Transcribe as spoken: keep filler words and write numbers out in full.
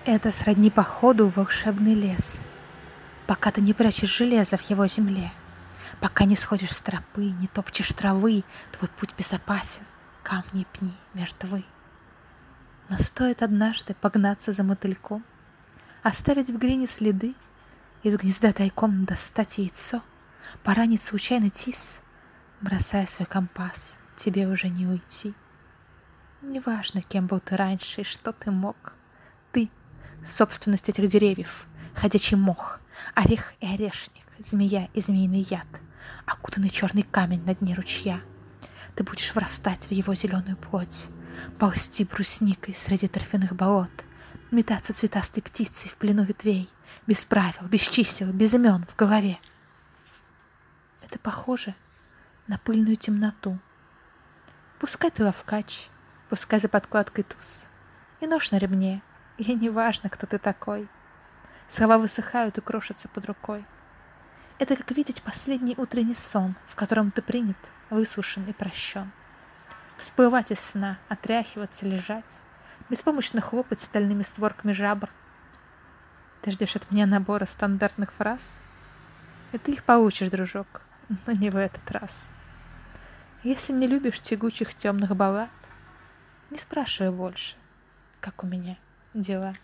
Это сродни походу в волшебный лес, пока ты не прячешь железо в его земле, пока не сходишь с тропы, не топчешь травы, твой путь безопасен, камни и пни мертвы. Но стоит однажды погнаться за мотыльком, оставить в глине следы, из гнезда тайком достать яйцо, поранить случайно тис, бросая свой компас, тебе уже не уйти. Неважно, кем был ты раньше и что ты мог. Ты — собственность этих деревьев, ходячий мох, орех и орешник, змея и змеиный яд, окутанный черный камень на дне ручья. Ты будешь врастать в его зеленую плоть, ползти брусникой среди торфяных болот, метаться цветастой птицей в плену ветвей, без правил, без чисел, без имен в голове. Это похоже на пыльную темноту. Пускай ты ловкач, пускай за подкладкой туз, и нож на ремне, и не важно, кто ты такой. Слова высыхают и крошатся под рукой. Это как видеть последний утренний сон, в котором ты принят, выслушан и прощен. Всплывать из сна, отряхиваться, лежать, беспомощно хлопать стальными створками жабр. Ты ждешь от меня набора стандартных фраз? И ты их получишь, дружок, но не в этот раз. Если не любишь тягучих темных баллад, не спрашивай больше, как у меня дела.